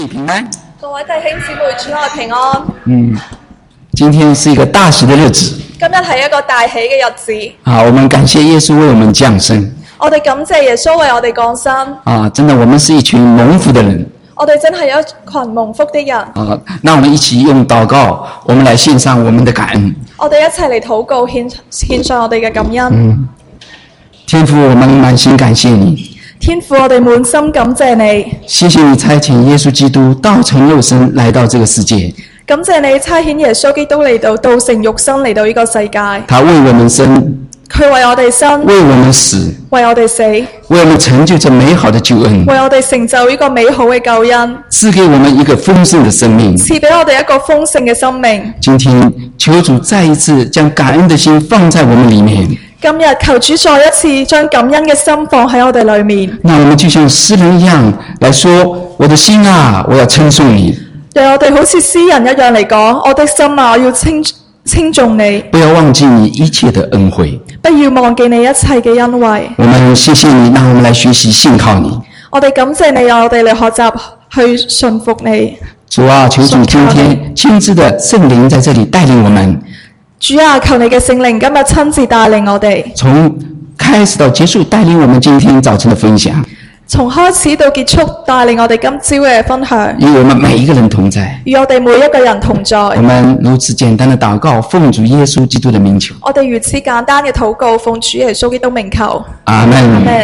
平安。 各位弟兄姊妹，主內平安。 今天是一个大喜的日子。 今日係一個大喜嘅日子。 我们感谢耶稣为我们降生。 我哋感謝耶穌為我哋降生。 真的，我们是一群蒙福的人。 我哋真係一群蒙福的人。 那我们一起用禱告，我们來獻上我们的感恩。 我哋一齊嚟禱告，獻上我哋嘅感恩。 天父，我们滿心感謝你。 天父，我哋滿心感謝你。 謝謝你差遣耶穌基督道成肉身來到這個世界。 感謝你差遣耶穌基督嚟到道成肉身嚟到呢個世界。 他為我們生， 佢為我哋生， 為我們死， 為我哋死， 為我們成就這美好的救恩， 為我哋成就呢個美好嘅救恩， 賜給我們一個豐盛的生命， 賜俾我哋一個豐盛嘅生命。 今天求主再一次將感恩的心放在我們裡面。 今日求主再一次將感恩嘅心放喺我哋裏面。 那我們就像詩人一樣來說：我的心啊，我要稱頌你。 讓我哋好似詩人一樣嚟講：我的心啊，我要稱頌你。 不要忘記你一切的恩惠。 不要忘記你一切嘅恩惠。 我們謝謝你，讓我們來學習信靠你。 我哋感謝你，讓我哋嚟學習去順服你。 主啊，求主今天親自的聖靈在這裡帶領我們。 主啊，求你嘅聖靈今日親自帶領我哋， 從開始到結束帶領我們今天早晨的分享， 從開始到結束帶領我哋今朝嘅分享， 與我們每一個人同在， 與我哋每一個人同在。 我們如此簡單的禱告，奉主耶穌基督的名求。 我哋如此簡單嘅禱告，奉主耶穌基督名求。 阿們。 阿們。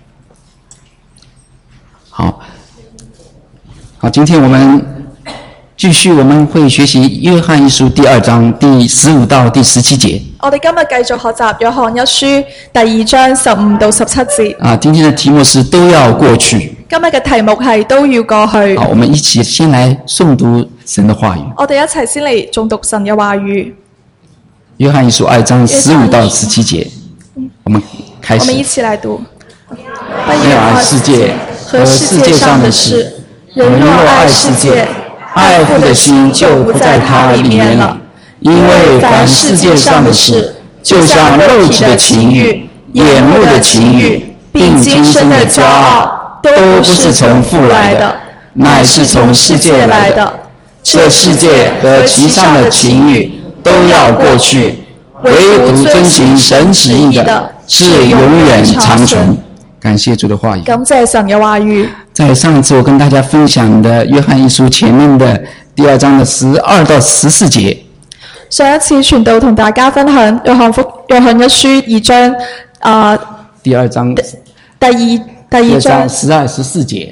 好，今天我們繼續，我們會學習約翰一書第2章第15到第17節。 我哋今日繼續學習約翰一書第2章15到17節。 今天的題目是都要過去。 今日嘅題目係都要過去。 好，我們一起先來誦讀神的話語。 我哋一齊先嚟誦讀神嘅話語。 約翰一書2章15到17節，我們開始。 我們一起來讀。 不要愛世界和世界上的事，人若愛世界，愛父的心就不在他裡面了。因為凡世界上的事，就像肉體的情慾、眼目的情慾，並今生的驕傲，都不是從父來的，乃是從世界來的。這世界和其上的情慾都要過去，唯獨遵行神旨意的，是永遠長存。感謝主的話語。 感謝神嘅話語。 在上一次我跟大家分享的約翰一書前面的第2章的12到14節。 上一次傳道同大家分享約翰一書2章第2章第二章 12、14節。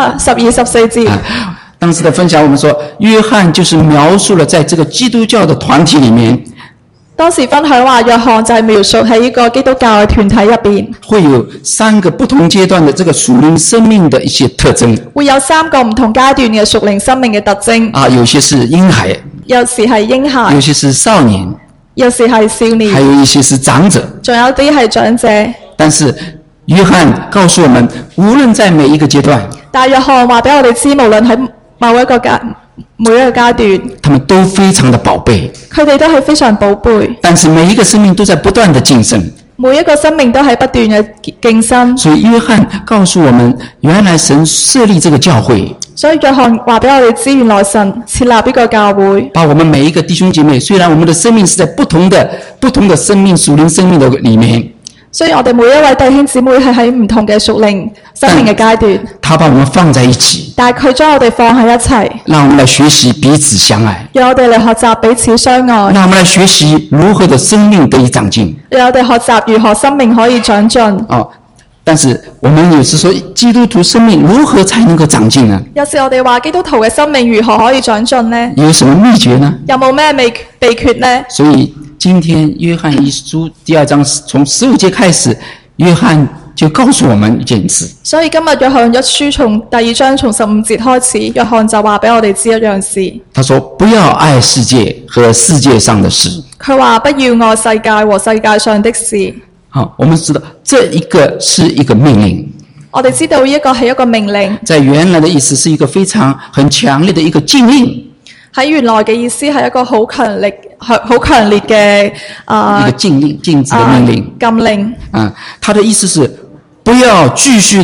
12、14節。 當時的分享我們說，約翰就是描述了在這個基督教的團體裡面。 當時分享話，約翰就係描述喺呢個基督教嘅團體入邊， 會有3個不同階段的這個屬靈生命的一些特徵。 會有3個唔同階段嘅屬靈生命嘅特徵。 有些是嬰孩， 有時係嬰孩， 有些是少年， 有時係少年， 還有一些是長者， 仲有啲係長者。 但是約翰告訴我們，無論在每一個階段， 但約翰話俾我哋知，無論喺每一個階段， 他們都非常的寶貝， 佢哋都係非常寶貝。 但是每一個生命都在不斷的晉升， 每一個生命都喺不斷嘅晉升。 所以約翰告訴我們，原來神設立這個教會。 所以約翰話俾我哋知，原來神設立呢個教會， 把我們每一個弟兄姐妹，雖然我們的生命是在不同的生命屬靈生命的裡面， 所以我哋每一位弟兄姊妹係喺唔同嘅屬靈生命嘅階段， 他把我們放在一起， 但係佢將我哋放喺一齊， 讓我們來學習彼此相愛， 讓我哋嚟學習彼此相愛， 讓我們來學習如何的生命得以長進， 讓我哋學習如何生命可以長進。 但是我們有時說，基督徒生命如何才能夠長進呢？ 有時我哋話基督徒嘅生命如何可以長進呢？ 有什麼秘訣呢？ 有冇咩秘訣呢？ 所以今天約翰一書第2章從15節開始，約翰就告訴我們一件事。 所以今日約翰一書從第2章從15節開始，約翰就話俾我哋知一樣事。 他說：不要愛世界和世界上的事。 佢話不要愛世界和世界上的事。 好，我們知道這一個是一個命令。 我哋知道呢一個係一個命令， 在原來的意思是一個很強烈的一個禁令。 喺原來嘅意思係一個好強烈嘅一個禁令，禁止的命令。 禁令。 它的意思是不要繼續的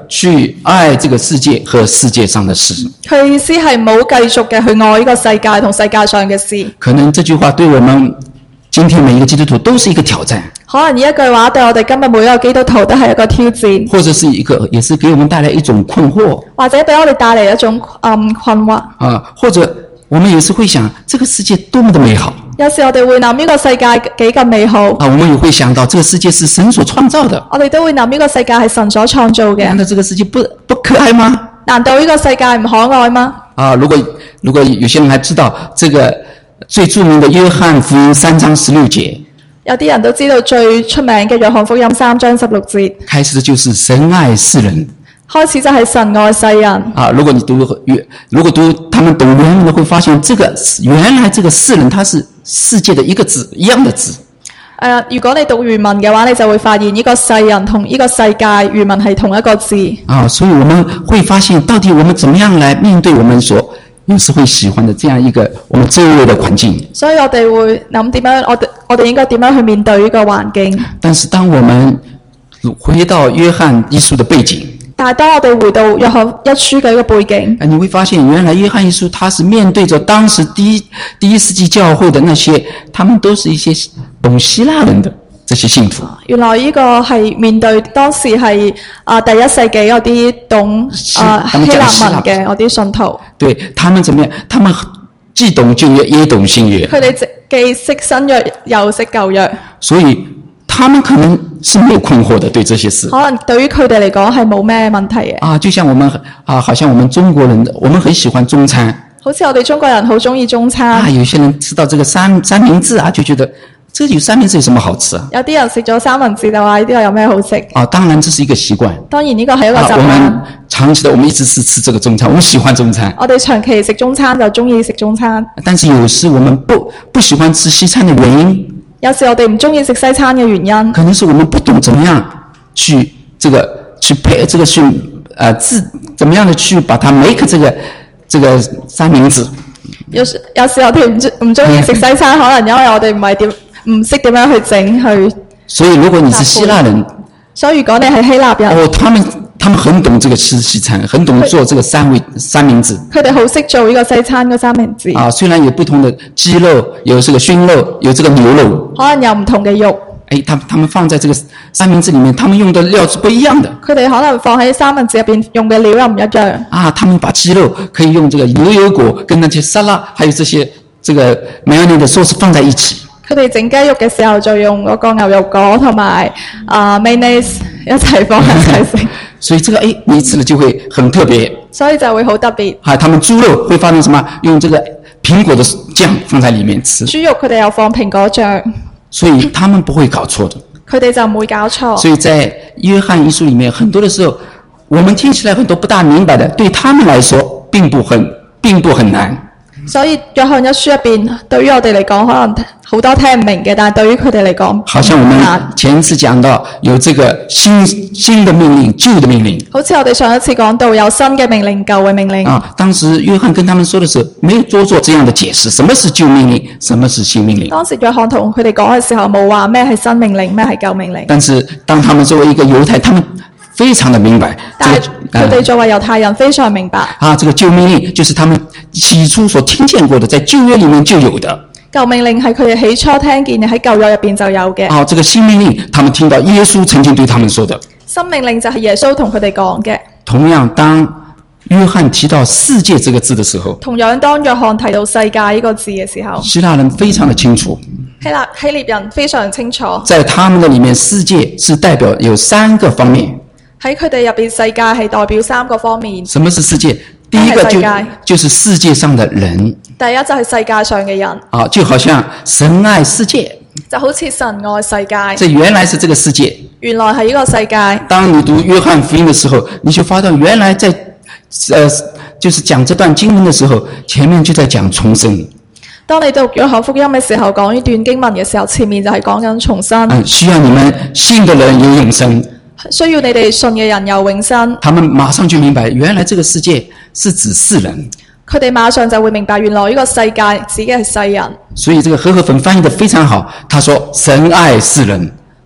去愛這個世界和世界上的事。 佢意思係冇繼續嘅去愛呢個世界同世界上嘅事。 可能這句話對我們今天每一個基督徒都是一個挑戰。 可能呢一句話對我哋今日每一個基督徒都係一個挑戰， 或者是也是給我們帶來一種困惑， 或者俾我哋帶嚟一種困惑。 或者我們也是會想，這個世界多麼的美好。 有時我哋會諗呢個世界幾咁美好。 我們也會想到，這個世界是神所創造的。 我哋都會諗呢個世界係神所創造嘅。 難道這個世界不可愛嗎？ 難道呢個世界唔可愛嗎？ 如果有些人還知道這個最著名的約翰福音3章16節， 有啲人都知道最出名嘅約翰福音3章16節， 開始就是神愛世人。 開始就係神愛世人。 如果讀他們懂原文會發現，原來這個世人，它是世界的一個字，一樣的字。 如果你讀原文嘅話，你就會發現呢個世人同呢個世界原文係同一個字。 所以我們會發現，到底我們怎麼樣來面對我們所有時會喜歡的這樣一個我們周圍的環境。 所以我哋會諗點樣，我哋應該點樣去面對呢個環境。 但是當我們回到約翰一書的背景， 但係當我哋回到約翰一書嘅一個背景， 你會發現原來約翰一書他是面對着當時第一世紀教會的那些，他們都是一些懂希臘文的這些信徒。 原來呢個係面對當時係第一世紀嗰啲懂希臘文嘅嗰啲信徒。 對，他們怎麼樣？他們既懂舊約也懂新約。 佢哋既識新約又識舊約。所以他們可能是沒有困惑的，對這些事。 可能對於佢哋嚟講係冇咩問題嘅。 就像我們好像我們中國人，我們很喜歡中餐。 好似我哋中國人好中意中餐。 有些人吃到這個三明治就覺得這有三明治有什麼好吃啊？ 有啲人食咗三文治就話呢啲有咩好食？ 當然這是一個習慣。 當然呢個係一個習慣。 我們長期的，我們一直是吃這個中餐，我們喜歡中餐。 我哋長期食中餐就中意食中餐。 但是有時我們不喜歡吃西餐的原因。 有時我哋唔中意食西餐嘅原因， 可能是我們不懂怎麼樣去配怎麼樣的去把它 make 這個三明治。 有時我哋唔中意食西餐，可能因為我哋唔識點樣去整去。 所以如果你是希臘人， 所以如果你係希臘人， 他們很懂這個吃西餐，很懂做這個三明治。 佢哋好識做呢個西餐嘅三明治。 雖然有不同的雞肉，有這個燻肉，有這個牛肉， 可能有唔同嘅肉。 他們放在這個三明治裡面，他們用的料是不一樣的。 佢哋可能放喺三文治入邊用嘅料又唔一樣。 他們把雞肉可以用這個牛油果跟那些沙拉，還有這些這個 mayonnaise 的 sauce 放在一起。 佢哋整雞肉嘅時候就用嗰個牛油果同埋mayonnaise 一齊放一齊食。 所以這個你吃了就會很特別。 所以就會好特別。 他們豬肉會放成什麼？用這個蘋果的醬放在裡面吃。 豬肉佢哋又放蘋果醬。所以他們不會搞錯的。 佢哋就唔會搞錯。 所以在約翰一書裡面，很多的時候，我們聽起來很多不大明白的，對他們來說並不很難。 所以約翰一書入邊，對於我哋嚟講，可能好多聽唔明嘅，但係對於佢哋嚟講， 好像我們前一次講到有這個新的命令，舊的命令。 好似我哋上一次講到有新嘅命令，舊嘅命令。 當時約翰跟他們說的時候，沒有多做這樣的解釋，什麼是舊命令，什麼是新命令。 當時約翰同佢哋講嘅時候，冇話咩係新命令，咩係舊命令。 但是當他們作為一個猶太，他們非常的明白。 但係佢哋作為猶太人非常明白。 這個舊命令就是他們起初所聽見過的，在舊約裡面就有的。 舊命令係佢哋起初聽見嘅，喺舊約入邊就有嘅。 這個新命令，他們聽到耶穌曾經對他們說的。 新命令就係耶穌同佢哋講嘅。 同樣，當約翰提到世界這個字的時候， 同樣當約翰提到世界呢個字嘅時候， 希臘人非常的清楚。 希臘人非常清楚。 在他們的裡面，世界是代表有3個方面。 喺佢哋入邊，世界係代表3個方面。 什麼是世界？第一個就是世界上的人。 第一就係世界上嘅人。 就好像神愛世界。 就好似神愛世界。 這原來是這個世界。 原來係呢個世界。 當你讀約翰福音的時候，你就發現原來在就是講這段經文的時候，前面就在講重生。 當你讀約翰福音嘅時候，講呢段經文嘅時候，前面就係講緊重生。 需要你們信的人有永生。 需要你哋信嘅人有永生。 他們馬上就明白，原來這個世界是指世人。 佢哋馬上就會明白，原來呢個世界指嘅係世人。 所以這個和合本翻譯得非常好，他說神愛世人。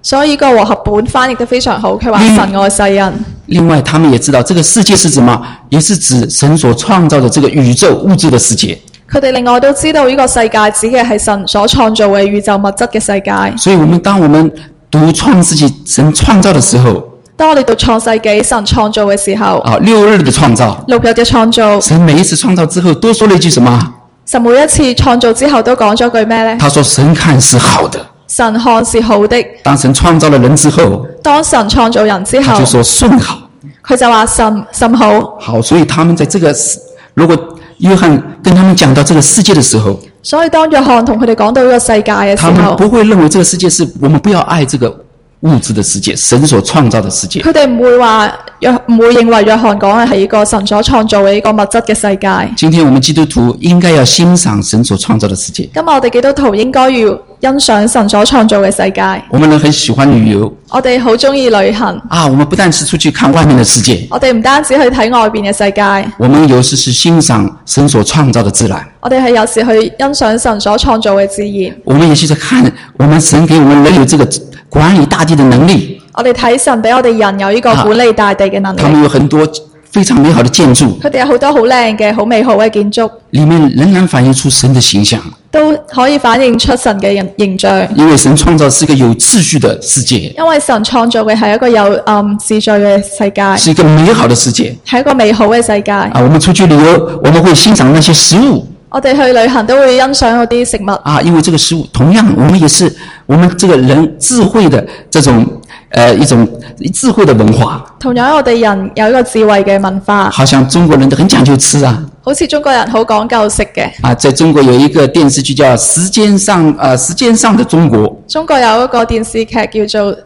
所以呢個和合本翻譯得非常好，佢話神愛世人。 另外，他們也知道這個世界是什麼，也是指神所創造的這個宇宙物質的世界。 佢哋另外都知道呢個世界指嘅係神所創造嘅宇宙物質嘅世界。 所以當我們讀創世紀神創造的時候， 當我哋讀創世紀神創造嘅時候 ，6日的創造 ，6日嘅創造， 神每一次創造之後都說了一句什麼？ 神每一次創造之後都講咗句咩呢？ 他說神看是好的。 神看是好的。 當神創造了人之後， 當神創造人之後， 他就說甚好。 佢就話甚好。 好，所以他們在這個如果約翰跟他們講到這個世界的時候， 所以當約翰同佢哋講到呢個世界嘅時候， 他們不會認為這個世界是我們不要愛這個物質的世界，神所創造的世界。 佢哋唔會認為約翰講嘅係一個神所創造嘅一個物質嘅世界。 今天我們基督徒應該要欣賞神所創造的世界。 今日我哋基督徒應該要欣賞神所創造嘅世界。 我們人很喜歡旅遊。 我哋好中意旅行。 我們不但是出去看外面的世界。 我哋唔單止去睇外邊嘅世界。 我們有時是欣賞神所創造的自然。 我哋係有時去欣賞神所創造嘅自然。 我們也是在看我們神給我們人有這個管理大地的能力。 我哋睇神俾我哋人有呢個管理大地嘅能力。 他們有很多非常美好的建築。 佢哋有好多好靚嘅、好美好嘅建築。 裡面仍然反映出神的形象。 都可以反映出神嘅形象。 因為神創造是一個有秩序的世界。 因為神創造嘅係一個有秩序嘅世界。 是一個美好的世界。 係一個美好嘅世界。 我們出去旅遊，我們會欣賞那些食物。 我哋去旅行都會欣賞嗰啲食物。 因為這個食物，同樣我們也是我們這個人智慧的這種一種智慧的文化。 同樣我哋人有一個智慧嘅文化。 好像中國人都很講究吃啊。 好似中國人好講究食嘅。 在中國有一個電視劇叫《舌尖上的中國》。中國有一個電視劇叫做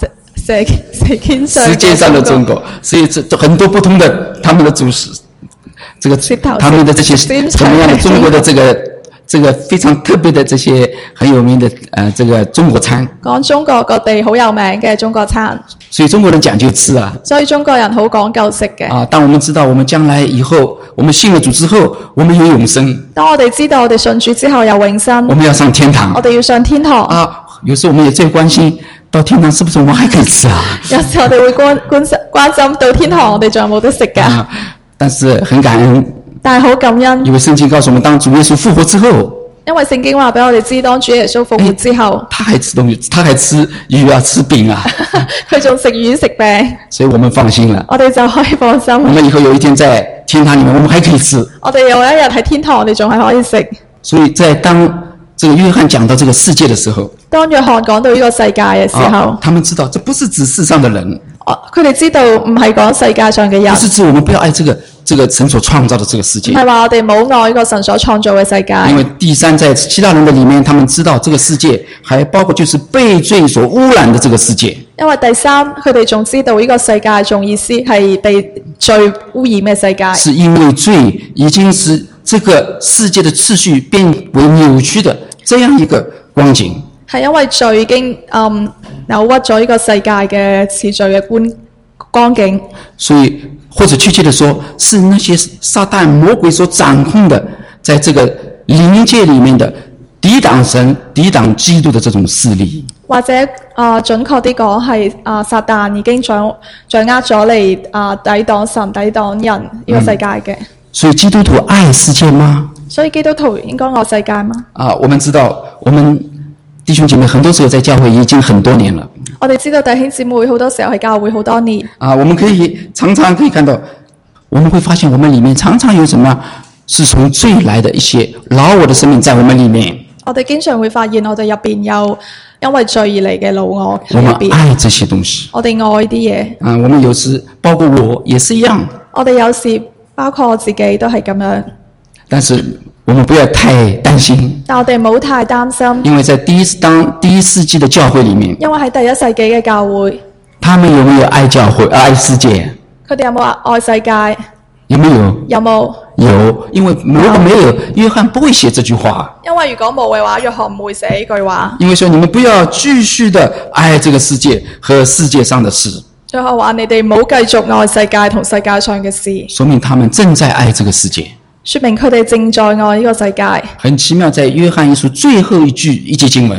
舌尖上的中國，所以這很多不同的他們的主食。這個他們的這些怎麼樣的中國的這個非常特別的這些很有名的這個中國餐。 講中國各地好有名嘅中國餐。 所以中國人講究吃啊。 所以中國人好講究食嘅。 當我們知道我們將來以後，我們信了主之後，我們有永生。 當我哋知道我哋信主之後有永生。 我們要上天堂。 我哋要上天堂。 有時候我們也最關心到天堂是不是我們還可以吃啊？ 有時候我哋會關心到天堂我哋仲有冇得食㗎？ 但是很感恩， 但係好感恩， 因為聖經告訴我們，當主耶穌復活之後， 因為聖經話俾我哋知，當主耶穌復活之後， 他還吃東西，他還吃魚啊，吃餅啊， 佢仲食魚食餅， 所以我們放心了， 我哋就可以放心。 我們以後有一天在天堂裡面，我們還可以吃。 我哋有一日喺天堂，我哋仲係可以食。 所以在當這個約翰講到這個世界的時候， 當約翰講到呢個世界嘅時候， 他們知道這不是指世上的人。 佢哋知道唔係講世界上嘅人， 不是指我們不要愛這個神所創造的這個世界。 唔係話我哋冇愛呢個神所創造嘅世界。 因為第三，在希臘人的裡面，他們知道這個世界還包括就是被罪所污染的這個世界。 因為第三，佢哋仲知道呢個世界仲意思係被罪污染嘅世界。 是因為罪已經使這個世界的秩序變為扭曲的這樣一個光景。 係因為罪已經扭曲咗呢個世界嘅次序嘅光景。 所以或者確切地說，是那些撒旦魔鬼所掌控的，在這個靈界裡面的抵擋神、抵擋基督的這種勢力。 或者準確啲講係撒旦已經掌握咗嚟抵擋神、抵擋人呢個世界嘅。 所以基督徒愛世界嗎？ 所以基督徒應該愛世界嗎？ 我們知道我們弟兄姐妹很多時候在教會已經很多年了。 我哋知道弟兄姊妹好多時候喺教會好多年。 我們常常可以看到，我們會發現我們裡面常常有什麼是從罪來的一些老我的生命在我們裡面。 我哋經常會發現我哋入邊有因為罪而嚟嘅老我喺入邊。 我們愛這些東西。 我哋愛啲嘢。 我們有時包括我也是一樣。 我哋有時包括我自己都係咁樣。 但是我們不要太擔心。 但我哋冇太擔心。 因為在第一世紀的教會裡面。 因為喺第一世紀嘅教會。 他們有沒有愛教會、愛世界？ 佢哋有冇愛世界？ 有沒有？ 有冇？ 有，因為如果沒有，約翰不會寫這句話。 因為如果冇嘅話，約翰唔會寫呢句話。 因為說你們不要繼續的愛這個世界和世界上的事。 最後話你哋唔好繼續愛世界同世界上嘅事。 說明他們正在愛這個世界。 說明佢哋正在愛呢個世界。 很奇妙，在約翰一書最後一節經文。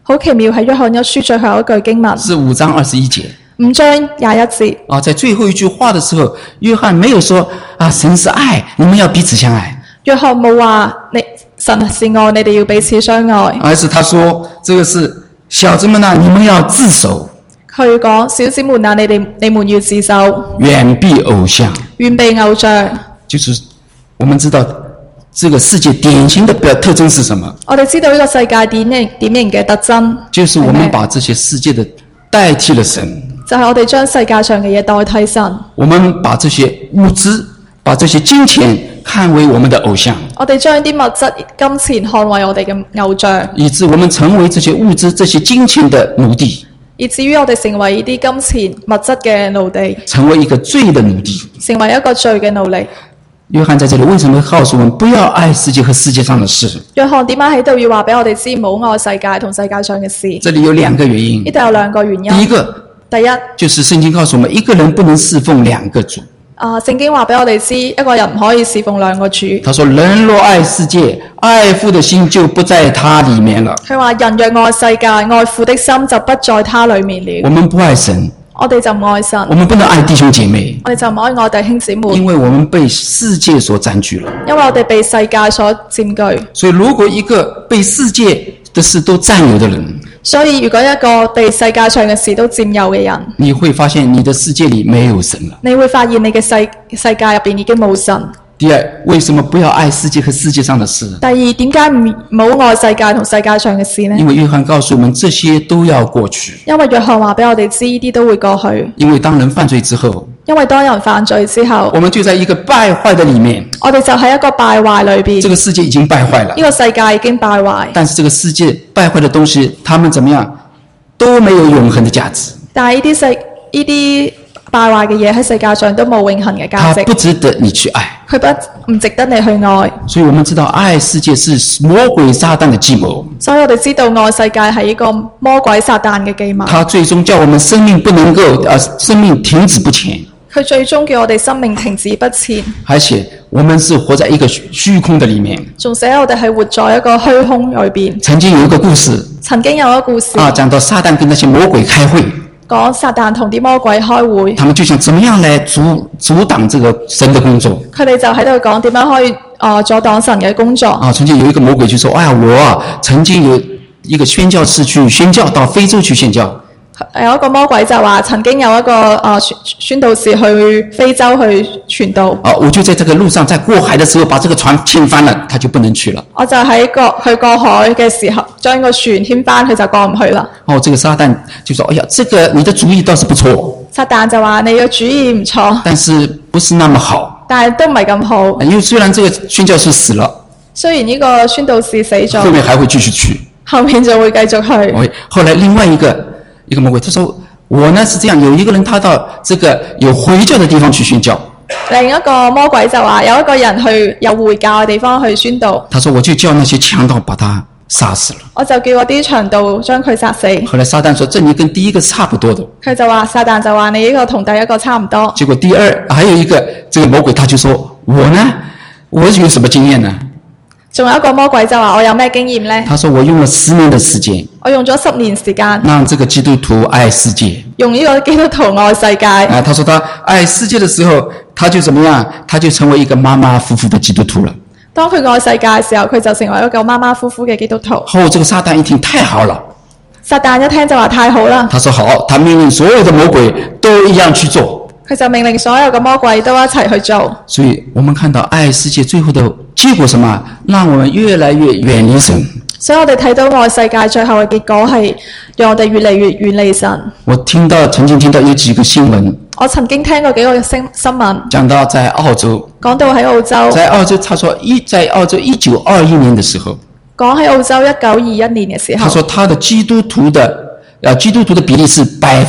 好奇妙係約翰一書最後一句經文， 是5章21節。 5章21節。 啊，在最後一句話的時候，約翰沒有說啊，神是愛，你們要彼此相愛。 約翰冇話神是愛，你哋要彼此相愛。 而是他說，這個是小子們啊，你們要自守。 佢講小子們啊，你們要自守， 遠避偶像。 遠避偶像。 就是我們知道這個世界典型的特徵是什麼？ 我哋知道呢個世界典型嘅特徵， 就是我們把這些世界的代替了神。 就係我哋將世界上嘅嘢代替神。 我們把這些物質、把這些金錢看為我們的偶像。 我哋將啲物質、金錢看為我哋嘅偶像， 以致我們成為這些物質、這些金錢的奴隸。 以至於我哋成為呢啲金錢物質嘅奴隸， 成為一個罪的奴隸， 成為一個罪嘅奴隸。 約翰在這裡為什麼告訴我們不要愛世界和世界上的事？ 約翰點解喺度要話俾我哋知唔好愛世界同世界上嘅事？ 這裡有2個原因。 呢度有2個原因。第一， 就是聖經告訴我們，一個人不能侍奉2個主。 聖經話俾我哋知，一個人唔可以侍奉2個主。 他說：人若愛世界，愛父的心就不在他裡面了。 佢話人若愛世界，愛父的心就不在他裡面了。 我們不愛神， 我哋就唔愛神。 我們不能愛弟兄姐妹， 我哋就唔可以愛弟兄姊妹， 因為我們被世界所佔據了。 因為我哋被世界所佔據。 所以如果一個被世界的事都佔有的人， 所以如果一個被世界上嘅事都佔有嘅人， 你會發現你的世界裡沒有神了。 你會發現你嘅世界入邊已經冇神。 第二，為什麼不要愛世界和世界上的事？ 第二，點解唔好愛世界同世界上嘅事呢？ 因為約翰告訴我們，這些都要過去。 因為約翰話俾我哋知，呢啲都會過去。 因為當人犯罪之後， 因為當人犯罪之後， 我們就在一個敗壞的裡面。 我哋就喺一個敗壞裏邊。 這個世界已經敗壞了。 呢個世界已經敗壞。 但是這個世界敗壞的東西，他們怎麼樣都沒有永恆的價值。 但係呢啲敗壞嘅嘢喺世界上都冇永恆嘅價值。 它不值得你去愛。 佢唔值得你去愛。 所以我們知道愛世界是魔鬼撒旦的計謀。 所以我哋知道愛世界係一個魔鬼撒旦嘅計謀。 他最終叫我們生命不能夠生命停止不前。 佢最終叫我哋生命停止不前。 而且我們是活在一個虛空的裡面。 仲寫我哋係活在一個虛空裏邊。 曾經有一個故事。 曾經有一個故事。 講到撒旦跟那些魔鬼開會。 講撒旦同啲魔鬼開會， 他們就想怎麼樣來阻擋這個神的工作。 佢哋就喺度講點樣可以阻擋神嘅工作。 曾經有一個魔鬼就說：哎呀，我曾經有一個宣教士去宣教，到非洲去宣教。 有一個魔鬼就話曾經有一個宣導士去非洲去傳道。 我就在這個路上，在過海的時候把這個船掀翻了，他就不能去了。 我就喺去過海嘅時候，將個船掀翻，佢就過唔去啦。 這個撒旦就說：哎呀，這個你的主意倒是不錯。 撒旦就話你嘅主意唔錯， 但是不是那麼好。 但係都唔係咁好。 因為雖然這個宣教士死了， 雖然呢個宣導士死咗， 後面還會繼續去。 後面就會繼續去。 後來另外一個魔鬼，他說：我呢是這樣，有一個人他到這個有回教的地方去宣教。 另一個魔鬼就話有一個人去有回教嘅地方去宣導。 他說：我就叫那些強盜把他殺死了。 我就叫嗰啲強盜將佢殺死。 後來撒旦說：這你跟第一個差不多的。 佢就話撒旦就話你呢個同第一個差唔多。 結果第二還有一個這個魔鬼，他就說：我呢，我有什麼經驗呢？ 仲有一個魔鬼就話我有咩經驗呢？ 他說：我用了10年的時間， 我用咗10年時間， 讓這個基督徒愛世界， 用呢個基督徒愛世界。 他說他愛世界的時候，他就怎麼樣？他就成為一個馬馬虎虎的基督徒了。 當佢愛世界嘅時候，佢就成為一個馬馬虎虎嘅基督徒。 這個撒旦一聽太好了， 撒旦一聽就話太好啦。 他說好，他命令所有的魔鬼都一樣去做。 佢就命令所有嘅魔鬼都一齊去做。 所以我們看到愛世界最後的結果什麼？讓我們越來越遠離神。 所以我哋睇到愛世界最後嘅結果係讓我哋越嚟越遠離神。 我曾經聽到有幾個新聞。 我曾經聽過幾個新聞。 講到在澳洲。 講到喺澳洲。 在澳洲，他說在澳洲1921年的時候。 講喺澳洲1921年嘅時候。 他說他的基督徒的比例是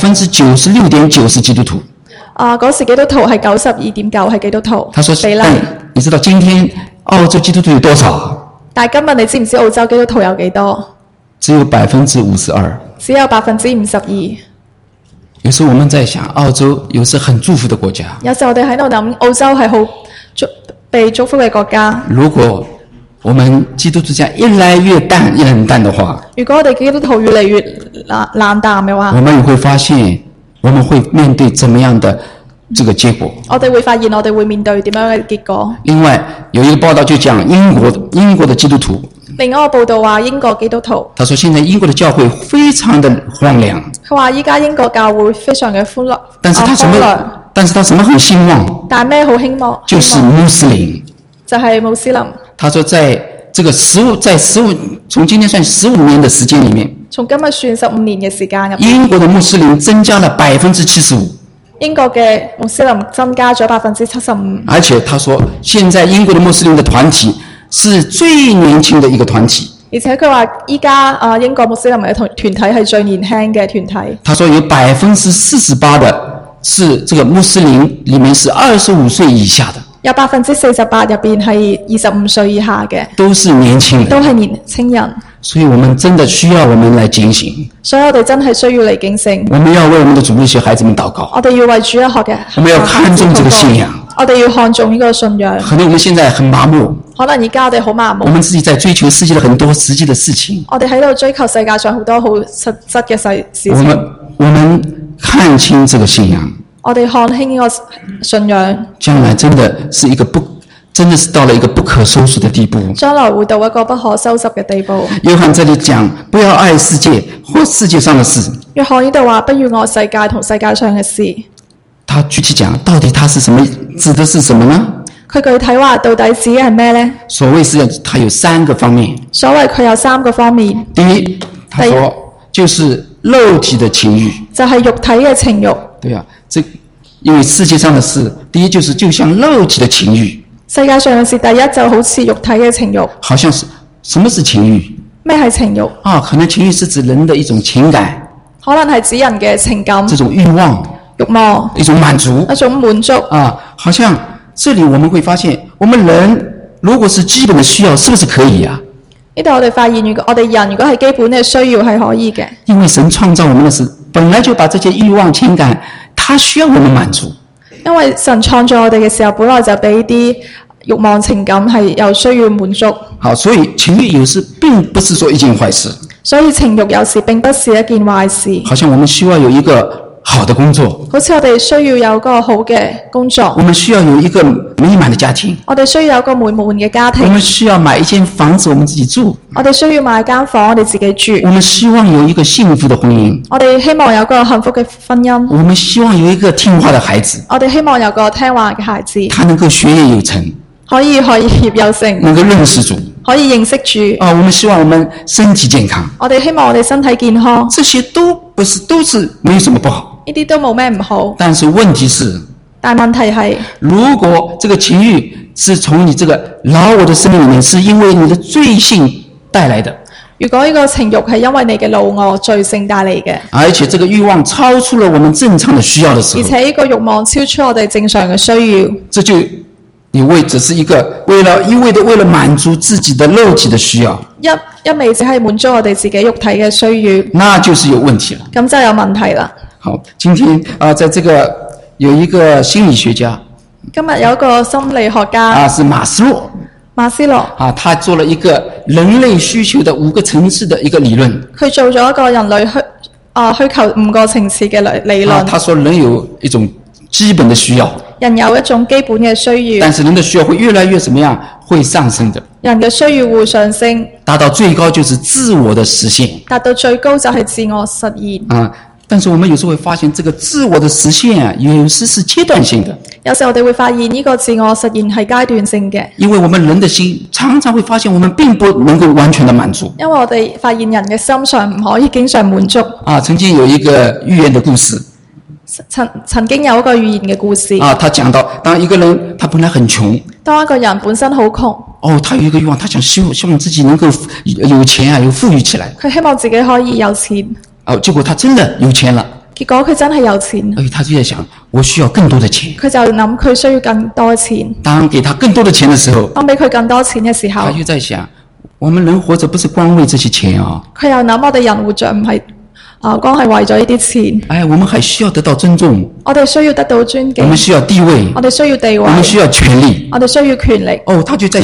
96.9%是基督徒。 嗰時基督徒係92.9%係基督徒。 他說比例。 你知道今天澳洲基督徒有多少？ 但係今日你知唔知澳洲基督徒有幾多？ 只有52%。 只有52%。 有時候我們在想，澳洲有時很祝福的國家。 有時候我哋喺度諗，澳洲係好被祝福嘅國家。 如果我们基督徒這樣越來越淡、越冷淡的話， 如果我哋基督徒越嚟越冷淡嘅話， 我們也會發現我們會面對怎麼樣的這個結果。 我哋會發現我哋會面對點樣嘅結果。 另外有一個報道就講英國的基督徒， 另外一個報道話英國基督徒， 他說現在英國的教會非常的荒涼。 佢話依家英國教會非常嘅歡樂， 但是他什麼很興旺？ 但係咩好興旺？ 就是穆斯林。 就係穆斯林。 他說在這個從今天算15年的時間裡面， 從今日算15年嘅時間入面， 英國的穆斯林增加了75%。 英國嘅穆斯林增加咗75%。 而且他說現在英國的穆斯林的團體是最年輕的一個團體。 而且佢話依家英國穆斯林嘅團體係最年輕嘅團體。 他說有48%的是這個穆斯林裡面是25歲以下的。 有48%入邊係25歲以下嘅， 都是年輕人， 都係年輕人。 所以我們真的需要我們來警醒。 所以我哋真係需要嚟警醒。 我們要為我們的主日學孩子們禱告。 我哋要為主日學嘅， 我們要看重這個信仰。 我哋要看重呢個信仰。 可能我們現在很麻木， 可能而家我哋好麻木。 我們自己在追求世界的很多實際的事情。 我哋喺度追求世界上好多好實質嘅事情。 我們看清這個信仰。 我哋看輕呢個信仰， 將來真的是到了一個不可收拾的地步。 將來會到一個不可收拾嘅地步。 約翰這裡講，不要愛世界或世界上的事。 約翰呢度話，不要愛世界同世界上嘅事。 他具體講，到底他是什麼，指的是什麼呢？ 佢具體話到底指嘅係咩呢？ 所謂是，它有3個方面。 所謂佢有3個方面。 第一，他說就是肉體的情慾， 就係肉體嘅情慾。 對啊，因為世界上的事，第一就是就像肉體的情慾。世界上嘅事，第一就好似肉體嘅情慾。好像是，什麼是情慾？ 咩係情慾？ 可能情慾是指人的一種情感， 可能係指人嘅情感， 這種慾望，一種滿足，好像這裡我們會發現，我們人如果是基本的需要，是不是可以啊？ 呢度我哋發現，如果我哋人如果係基本嘅需要係可以嘅。 因為神創造我們的時候，本來就把這些慾望情感，他需要我們滿足。 因為神創造我哋嘅時候，本來就俾啲慾望情感係有需要滿足。 好，所以情慾有時並不是說一件壞事。 所以情慾有時並不是一件壞事。 好像我們需要有一個好的工作， 好似我哋需要有個好嘅工作。 我們需要有一個美滿的家庭， 我哋需要有一個美滿嘅家庭。 我們需要買一間房子，我們自己住。 我哋需要買間房，我哋自己住。 我們希望有一個幸福的婚姻。 我哋希望有個幸福嘅婚姻。 我們希望有一個聽話的孩子。 我哋希望有個聽話嘅孩子。 他能夠學業有成， 可以學業有成， 能夠認識主， 可以認識主。 我們希望我們身體健康。 我哋希望我哋身體健康。 這些都是沒有什麼不好。 呢啲都冇咩唔好。 但是問題是， 但問題係， 如果這個情慾是從你這個老我的生命裡面，是因為你的罪性帶來的。 如果呢個情慾係因為你嘅老我罪性帶嚟嘅， 而且這個慾望超出了我們正常的需要的時候， 而且呢個慾望超出我哋正常嘅需要， 這就只是一個一味的滿足自己的肉體的需要， 一味只係滿足我哋自己肉體嘅需要， 那就是有問題了。 咁就有問題啦。 好，今天在這個有一個心理學家， 今日有一個心理學家， 是馬斯洛，他做了一個人類需求的5個層次的一個理論。 佢做咗一個人類需求5個層次嘅理論。 他說人有一種基本的需要， 人有一種基本嘅需要， 但是人的需要會越來越怎麼樣？會上升的。人嘅需要會上升， 達到最高就是自我的實現。 達到最高就係自我實現。 但是我們有時候會發現，這個自我的實現有時是階段性的。 有時候我哋會發現呢個自我實現係階段性嘅。 因為我們人的心常常會發現，我們並不能夠完全的滿足。 因為我哋發現人嘅心上唔可以經常滿足。 曾經有一個寓言的故事。 曾經有一個寓言嘅故事。 他講到，當一個人他本來很窮， 當一個人本身好窮， 他有一個慾望，他想希望自己能夠有錢有富裕起來。 佢希望自己可以有錢。 結果他真的有錢了。 結果佢真係有錢。 他就在想，我需要更多的錢。 佢就諗佢需要更多錢。 當給他更多的錢的時候， 當俾佢更多錢嘅時候， 他就在想，我們人活着不是光為這些錢啊。 佢又諗我哋人活着唔係光係為咗呢啲錢。 我們還需要得到尊重。 我哋需要得到尊敬。 我們需要地位。 我哋需要地位。 我們需要權利。 我哋需要權力。 他就在想，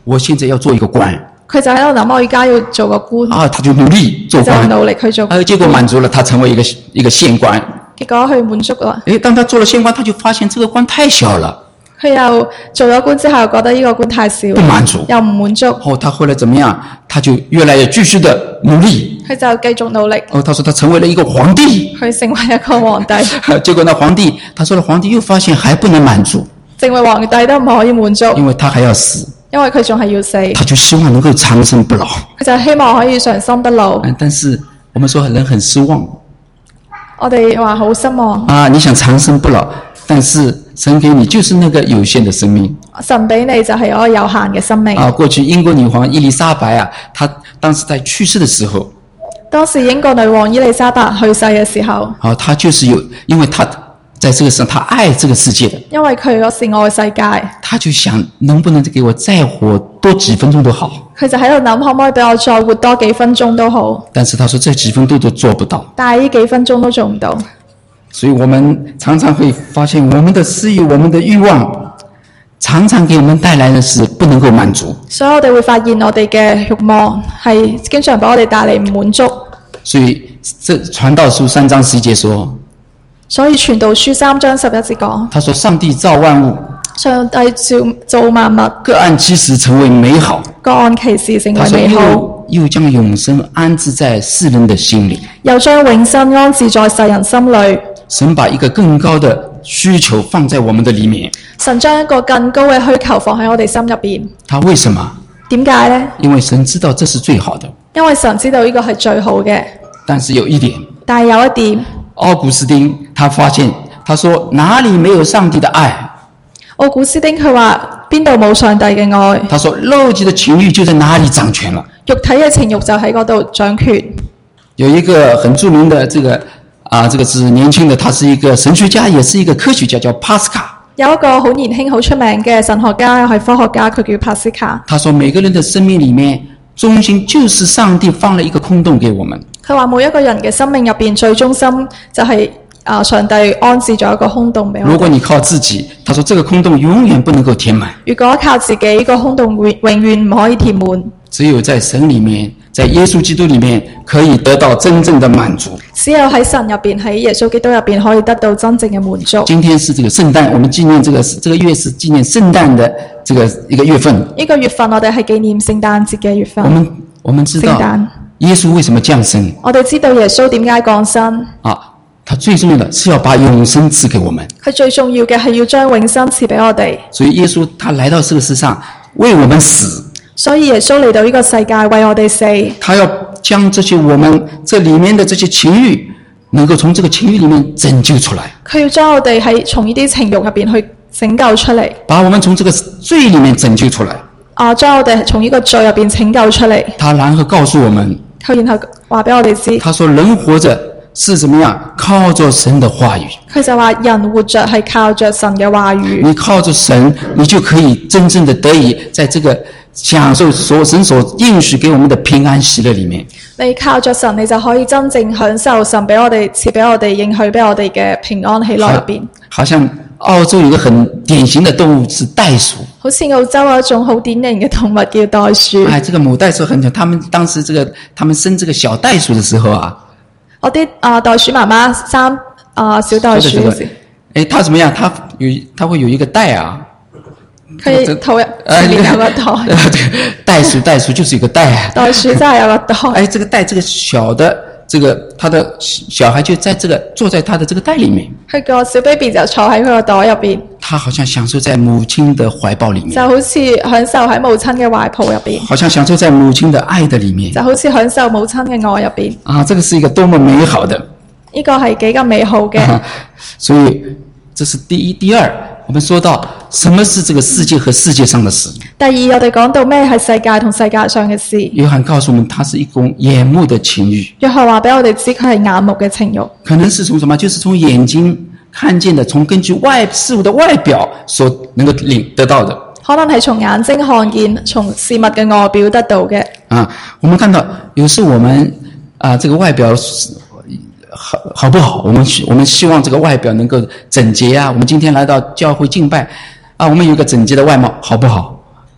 我現在要做一個官。 佢就喺度諗，我而家要做個官。 他就努力做官， 就努力去做官。 結果滿足了，他成為一個縣官。 結果佢滿足啦。 當他做了縣官，他就發現這個官太小了。 佢又做咗官之後，覺得呢個官太少， 不滿足， 又唔滿足。 他後來怎麼樣？他就越來越繼續的努力。 佢就繼續努力。 他說他成為了一個皇帝。 佢成為一個皇帝。 結果那皇帝，他說了皇帝又發現還不能滿足。 成為皇帝都唔可以滿足， 因為他還要死。 因為佢仲係要死。 他就希望能夠長生不老。 佢就希望可以長生不老。 但是我們說人很失望。 我哋話好失望。 你想長生不老，但是神給你就是那個有限的生命。 神俾你就係一個有限嘅生命。 過去英國女皇伊麗莎白她當時在去世的時候， 當時英國女王伊麗莎白去世嘅時候， 她就是因為她在這個世上，她愛這個世界的， 因為佢嗰時愛世界， 她就想能不能給我再活多幾分鐘都好。 佢就喺度諗，可唔可以俾我再活多幾分鐘都好。 但是她說這幾分鐘都做不到。 但係呢幾分鐘都做唔到。 所以我們常常會發現，我們的私欲、我們的慾望，常常給我們帶來的是不能夠滿足。 所以我哋會發現，我哋嘅慾望係經常俾我哋帶嚟唔滿足。 所以這傳道書3章11節說， 所以傳道書3章11節講， 他說上帝造萬物， 上帝造萬物， 各按其時成為美好， 各按其時成為美好， 又將永生安置在世人的心裏， 又將永生安置在世人心裏。 神把一個更高的需求放在我們的裏面， 神將一個更高嘅需求放喺我哋心入邊。 他為什麼？ 點解呢？ 因為神知道這是最好的。 因為神知道呢個係最好嘅。 但是有一點， 但係有一點， 奧古斯丁他發現，他說哪裏沒有上帝的愛？ 奧古斯丁佢話邊度冇上帝嘅愛？ 他說肉體的情欲就在哪裏掌權了？ 肉體嘅情欲就喺嗰度掌權。 有一個很著名的這個是年輕的，他是一個神學家，也是一個科學家，叫帕斯卡。 有一個好年輕、好出名嘅神學家，又係科學家，佢叫帕斯卡。 他說每個人的生命裏面，中心就是上帝放了一個空洞給我們。 佢話每一個人嘅生命入邊最中心就係上帝安置咗一個空洞俾我們。 如果你靠自己，他說這個空洞永遠不能夠填滿。 如果靠自己，呢個空洞永遠唔可以填滿。 只有在神裏面，在耶穌基督裏面，可以得到真正的滿足。 只有喺神入邊，喺耶穌基督入邊，可以得到真正嘅滿足。 今天是這個聖誕，我們紀念這個月是紀念聖誕的這個一個月份。 呢個月份我哋係紀念聖誕節嘅月份。 我們知道耶穌為什麼降生？ 我哋知道耶穌點解降生？ 他最重要的是要把永生賜給我們。 佢最重要嘅係要將永生賜俾我哋。 所以耶穌他來到這個世上為我們死。 所以耶穌嚟到呢個世界為我哋死。 他要將這些我們這裏面的這些情欲，能夠從這個情欲裏面拯救出來。 佢要將我哋從呢啲情欲入邊去拯救出嚟。 把我們從這個罪裏面拯救出來。 將我哋從呢個罪入邊拯救出嚟。 他然後告訴我們。 佢然後話俾我哋知。 他說人活着是怎麼樣？靠着神的話語。 佢就話人活着係靠着神嘅話語。 你靠着神，你就可以真正的得以在這個享受神所應許給我們的平安喜樂裏面。 你靠着神，你就可以真正享受神俾我哋賜俾我哋應許俾我哋嘅平安喜樂入邊。好像澳洲有一個很典型的動物是袋鼠。 好似澳洲有一種好典型嘅動物叫袋鼠。 這個母袋鼠很久，他們當時他們生這個小袋鼠的時候我啲袋鼠媽媽生小袋鼠嘅時候， 它怎麼樣？它會有一個袋佢頭入面有個袋。 袋鼠就是一個袋。 袋鼠真係有個袋。 這個袋，這個小的，他的小孩就在坐在他的這個袋裏面。 佢個小 baby 就坐喺佢個袋入邊。 他好像享受在母親的懷抱裏面。 就好似享受喺母親嘅懷抱入邊。 好像享受在母親的愛的裏面。 就好似享受母親嘅愛入邊。 這個是一個多麼美好的。 呢個係幾咁美好嘅。 所以這是第一。第二，我們說到什麼是這個世界和世界上的事。 第二，我哋講到咩係世界同世界上嘅事。 約翰告訴我們，它是一種眼目的情欲。 約翰話俾我哋知，佢係眼目嘅情欲。 可能是從什麼？就是從眼睛看見的，從根據事物的外表所能夠得到的。 可能係從眼睛看見，從事物嘅外表得到嘅。 我們看到有時我們這個外表好不好？我們希望這個外表能夠整潔啊。我們今天來到教會敬拜我們有一個整潔的外貌，好不好？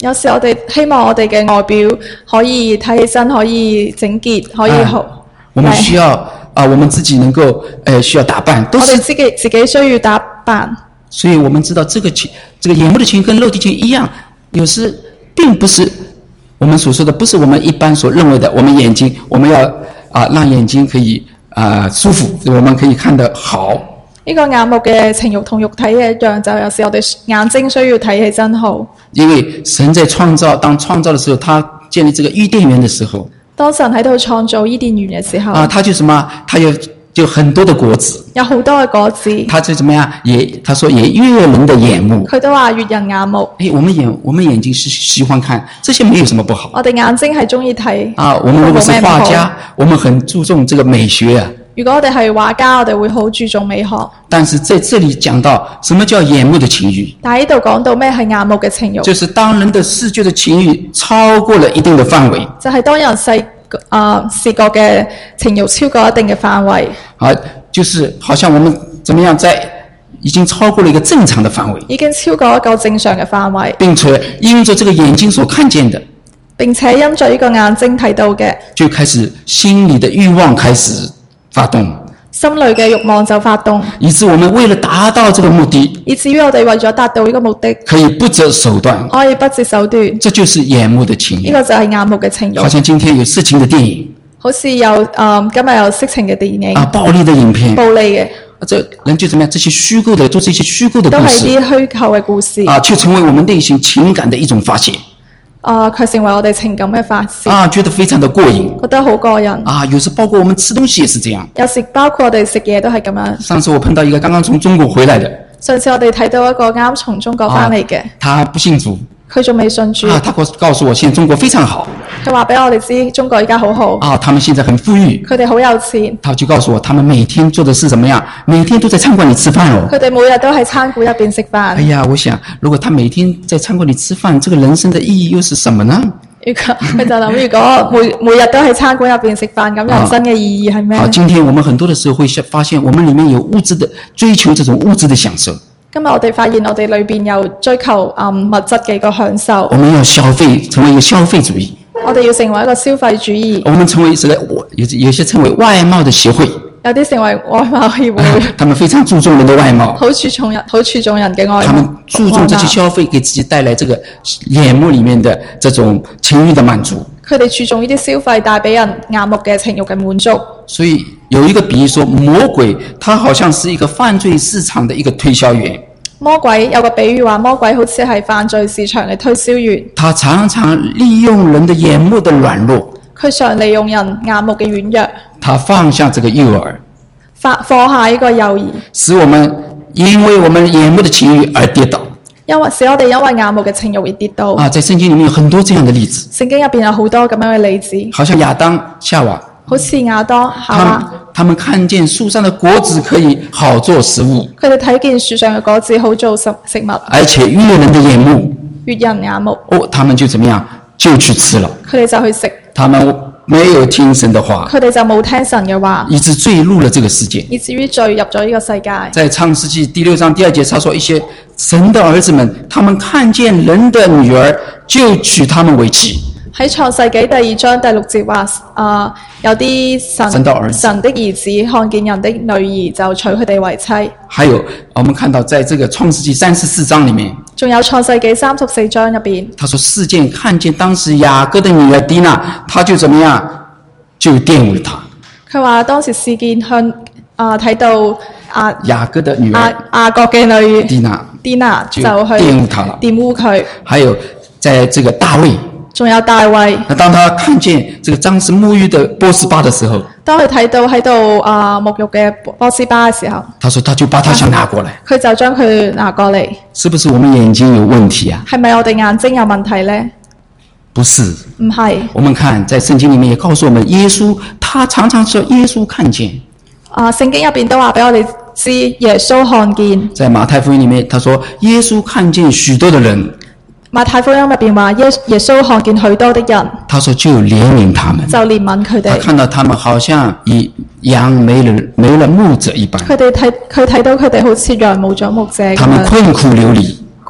有時我哋希望我哋嘅外表可以睇起身可以整潔，可以好。 我們需要我們自己能夠需要打扮，都是我哋自己需要打扮。 所以我們知道這個眼目的情跟肉體情一樣，有時並不是我們所說的，不是我們一般所認為的。我們眼睛，我們要讓眼睛可以舒服，我們可以看得好。 呢個眼目嘅情慾同肉體嘅一樣，就有時我哋眼睛需要睇起真好。 因為神在當創造的時候，他建立這個伊甸園的時候， 當神喺度創造伊甸園嘅時候， 他就什麼？他就很多的果子， 有好多嘅果子。 他就怎麼樣？他說也悅人的眼目。 佢都話悅人眼目。 我們眼睛是喜歡看，這些沒有什麼不好。 我哋眼睛係中意睇。 我們如果是畫家，我們很注重這個美學啊。 如果我哋係畫家，我哋會好注重美學。 但是在這裡講到什麼叫眼目的情慾， 但係呢度講到咩係眼目嘅情慾， 就是當人的視覺的情慾超過了一定的範圍， 就係當人視覺嘅情慾超過一定嘅範圍， 就是好像我們怎麼樣在已經超過了一個正常的範圍， 已經超過一個正常嘅範圍， 並且因着這個眼睛所看見的， 並且因着呢個眼睛睇到嘅， 就開始心裡的慾望開始發動， 心裏嘅慾望就發動， 以致我們為了達到這個目的， 以至於我哋為咗達到呢個目的， 可以不擇手段， 可以不擇手段， 這就是眼目的情慾。 呢個就係眼目嘅情慾。 好像今天有色情的電影， 好似有今日有色情嘅電影， 暴力的影片， 暴利嘅， 這人就怎麼樣？這些虛構的，都是一些虛構的故事， 都係啲虛構嘅故事， 卻成為我們內心情感的一種發洩。 佢成為我哋情感嘅發泄， 覺得非常的過癮， 覺得好過癮。 有時包括我們吃東西也是這樣， 有時包括我哋食嘢都係咁樣。 上次我碰到一個剛剛從中國回來的， 上次我哋睇到一個啱從中國翻嚟嘅， 他不信主， 佢仲未信主， 他告訴我現在中國非常好， 佢話俾我哋知中國而家好好， 他們現在很富裕， 佢哋好有錢， 他就告訴我他們每天做的是怎麼樣，每天都在餐館裡吃飯哦， 佢哋每日都喺餐館入邊食飯。 哎呀，我想如果他每天在餐館裡吃飯，這個人生的意義又是什麼呢？ 佢就諗，如果每日都喺餐館入邊食飯，咁人生嘅意義係咩？ 今天我們很多的時候會發現，我們裡面有物質的追求，這種物質的享受。 今日我哋發現我哋裏邊有追求物質嘅一個享受。 我們要消費，成為一個消費主義。 我哋要成為一個消費主義。 我們成為有些稱為外貌的協會。 有啲成為外貌協會， 他們非常注重人的外貌， 好注重人嘅外貌。 他們注重這些消費，給自己帶來這個眼目裡面的這種情慾的滿足。 佢哋注重呢啲消費帶俾人眼目嘅情慾嘅滿足。 所以有一個比喻說，魔鬼他好像是一個犯罪市場的一個推銷員。 魔鬼有個比喻話，魔鬼好似係犯罪市場嘅推銷員。 他常常利用人的眼目的軟弱。 佢常利用人眼目嘅軟弱， 他放下這個誘餌， 放下呢個誘餌， 使我們因為我們眼目的情慾而跌倒。 使我哋因為眼目嘅情慾而跌倒。 在聖經裡面有很多這樣的例子。 聖經入邊有好多咁樣嘅例子。 好像亞當夏娃， 好似亞當夏娃， 他們看見樹上的果子可以好做食物。 佢哋睇見樹上嘅果子好做食物， 而且悅人的眼目， 悅人眼目。 他們就怎麼樣？就去吃了。 佢哋就去食。 他們沒有聽神的話， 佢哋就冇聽神嘅話， 以致墜入了這個世界， 以至於墜入咗呢個世界。 在創世紀第6章第2節，他說一些神的兒子們，他們看見人的女兒，就娶她們為妻。 喺創世紀第2章第6節話，有啲神的兒子看見人的女兒，就娶佢哋為妻。 還有我們看到在這個創世紀34章裡面， 仲有創世紀34章入邊， 他說示劍看見當時雅各的女兒迪娜，他就怎麼樣？就玷污她。 佢話當時示劍向睇到雅各的女兒雅各嘅女兒迪娜就去玷污她了， 玷污佢。 還有在這個大衛， 仲有大衛。 當他看見這個當時沐浴的波斯巴的時候， 當佢睇到喺度沐浴嘅波斯巴嘅時候， 他說他就把他想拿過來。 佢就將佢拿過嚟。 是不是我們眼睛有問題啊？ 係咪我哋眼睛有問題呢？ 不是， 唔係。 我們看在聖經裡面也告訴我們，耶穌他常常說耶穌看見。 聖經入邊都話俾我哋知耶穌看見。 在馬太福音裡面，他說耶穌看見許多的人。 馬太福音入邊話耶穌看見許多的人。 他說就憐憫他們。 就憐憫佢哋。 他看到他們好像以羊沒了牧者一般。 佢睇到佢哋好似羊冇咗牧者咁樣。 他們困苦流離。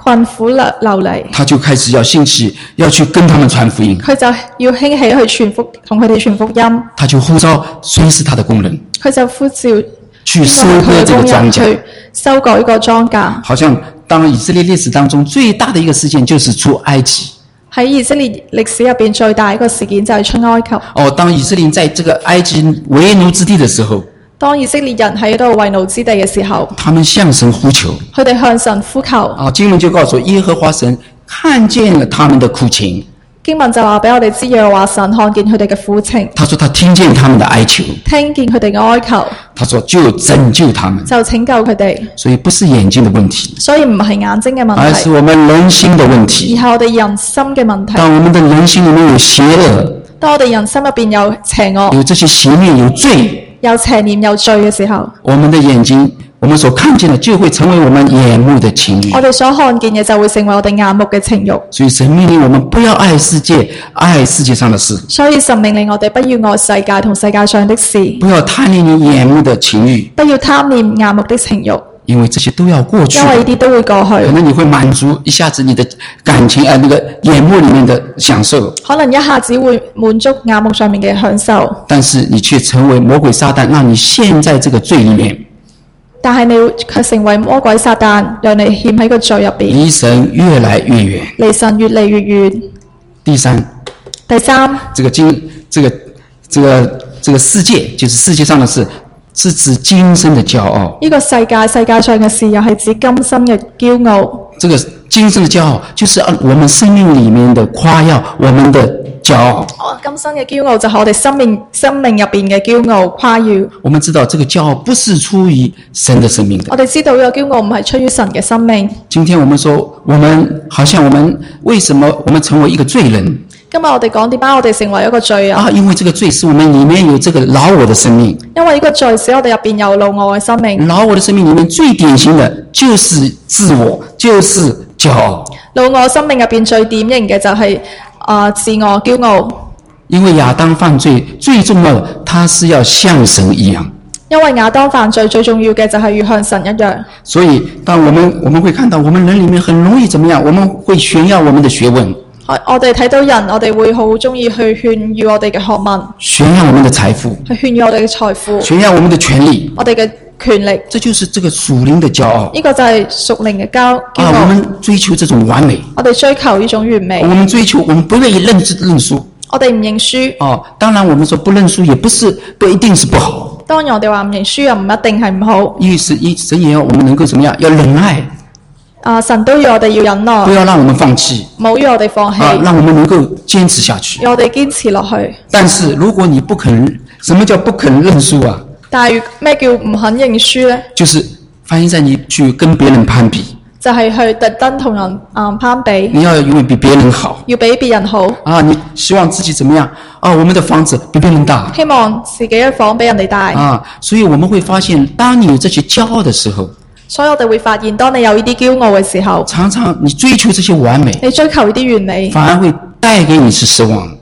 困苦流離， 他就開始要興起，要去跟他們傳福音。 佢就要興起去同佢哋傳福音。 他就呼召誰是他的工人， 佢就呼召去收割這個莊稼， 去收割呢個莊稼。 好像當以色列歷史當中最大的一個事件就是出埃及。 喺以色列歷史入邊最大一個事件就係出埃及。 當以色列人在這個埃及為奴之地的時候， 當以色列人喺度為奴之地嘅時候， 他們向神呼求， 佢哋向神呼求。 經文就告訴耶和華神看見了他們的苦情。 經文就話俾我哋知，耶和華神看見佢哋嘅苦情。 他說他聽見他們的哀求， 聽見佢哋嘅哀求。 他說就拯救他們， 就拯救佢哋。 所以不是眼睛的問題， 所以唔係眼睛嘅問題， 而是我們人心的問題。 而係我哋人心嘅問題。 當我們的人心裏面有邪惡， 當我哋人心入邊有邪惡， 有這些邪念有罪， 有邪念有罪嘅時候， 我們的眼睛，我們所看見的就會成為我們眼目的情欲。 我哋所看見嘅就會成為我哋眼目嘅情欲。 所以神命令我們不要愛世界，愛世界上的事。 所以神命令我哋不要愛世界同世界上的事， 不要貪戀你眼目的情欲， 不要貪戀眼目的情欲， 因為這些都要過去。 因為呢啲都會過去。 可能你會滿足一下子你的感情，那個眼目裏面的享受， 可能一下子會滿足眼目上面嘅享受， 但是你卻成為魔鬼撒旦，讓你陷在這個罪裏面。 但係你卻成為魔鬼撒旦，讓你陷喺個罪入邊， 離神越來越遠， 離神越嚟越遠。 第三，這個世界就是世界上的事，是指今生的驕傲。 呢個世界上嘅事，又係指今生嘅驕傲。 這個今生的驕傲，就是我們生命裏面的誇耀，我們的驕傲。 今生嘅驕傲就係我哋生命入邊嘅驕傲誇耀。 我們知道這個驕傲不是出於神的生命的。 我哋知道呢個驕傲唔係出於神嘅生命。 今天我們說，我們為什麼我們成為一個罪人？ 今日我哋講點解我哋成為一個罪人？ 因為這個罪使我們裏面有這個老我的生命。 因為呢個罪使我哋入邊有老我嘅生命。 老我的生命裏面最典型的就是自我，就是驕傲。 老我生命入邊最典型嘅就係自我驕傲。 因為亞當犯罪最重要的，他是要像神一樣。 因為亞當犯罪最重要嘅就係要向神一樣。 所以當我們會看到，我們人裏面很容易怎麼樣？我們會炫耀我們的學問。 我哋睇到人，我哋會好中意去炫耀我哋嘅學問， 炫耀我們的財富， 去炫耀我哋嘅財富， 炫耀我們的權利， 我哋嘅權力。 這就是這個屬靈的驕傲。 呢個就係屬靈嘅驕傲。 我們追求這種完美， 我哋追求呢種完美。 我們不願意認輸。 我哋唔認輸。 當然我們說不認輸也不一定是不好。 當然我哋話唔認輸又唔一定係唔好。 神也要我們能夠怎麼樣？要忍耐。 神都要我哋要忍耐， 不要讓我們放棄， 冇要我哋放棄， 讓我們能夠堅持下去， 要我哋堅持落去。 但是如果你不肯，什麼叫不肯認輸啊？ 但係咩叫唔肯認輸呢？ 就是翻譯在你去跟別人攀比， 就係去特登同人攀比。 你要永遠比別人好， 要比別人好。 你希望自己怎麼樣？我們的房子比別人大， 希望自己嘅房比人哋大。 所以我們會發現，當你有這些驕傲的時候， 所以我哋會發現，當你有呢啲驕傲嘅時候， 常常你追求這些完美， 你追求呢啲完美， 反而會帶給你是失望，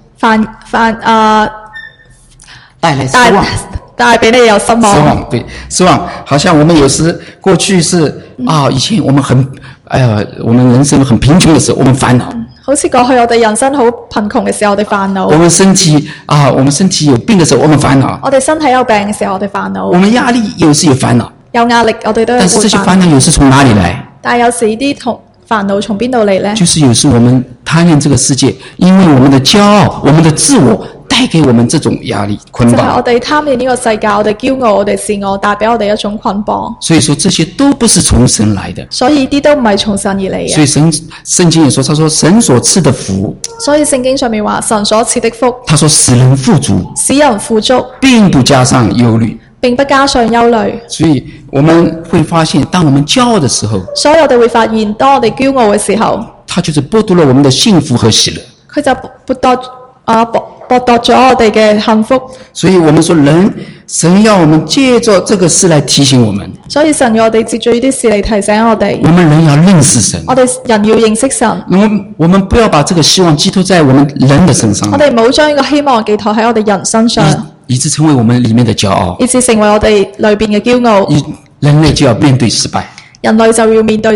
帶來失望， 帶俾你有失望。 失望，對，失望。好像我們有時過去是以前我們我們人生很貧窮的時候，我們煩惱。 好似過去我哋人生好貧窮嘅時候，我哋煩惱。 我們身體有病的時候，我們煩惱。 我哋身體有病嘅時候，我哋煩惱。 我們壓力有時有煩惱。 有壓力，我哋都有。 但是這些煩惱有時從哪裡來？ 但係有時啲煩惱從邊度嚟呢？ 就是有時我們貪戀這個世界，因為我們的驕傲、我們的自我帶給我們這種壓力捆綁。 就係我哋貪戀呢個世界，我哋驕傲，我哋自我帶俾我哋一種捆綁。 所以說這些都不是從神來的。 所以啲都唔係從神而嚟嘅。 所以聖經也說，他說神所賜的福。 所以聖經上面話神所賜的福。 他說使人富足， 使人富足， 並不加上憂慮。 並不加上憂慮。 所以我們會發現，當我們驕傲的時候， 所以我哋會發現，當我哋驕傲嘅時候， 他就是剝奪了我們的幸福和喜樂。 佢就剝奪咗我哋嘅幸福。 所以我們說神要我們借着這個事來提醒我們。 所以神要我哋借住呢啲事嚟提醒我哋。 我們人要認識神。 我哋人要認識神。 我們不要把這個希望寄託在我們人的身上。 我哋唔好將呢個希望寄託喺我哋人身上。 以致成為我們裏面的驕傲， 以致成為我哋裏邊嘅驕傲。 人類就要面對失敗， 人類就要面對失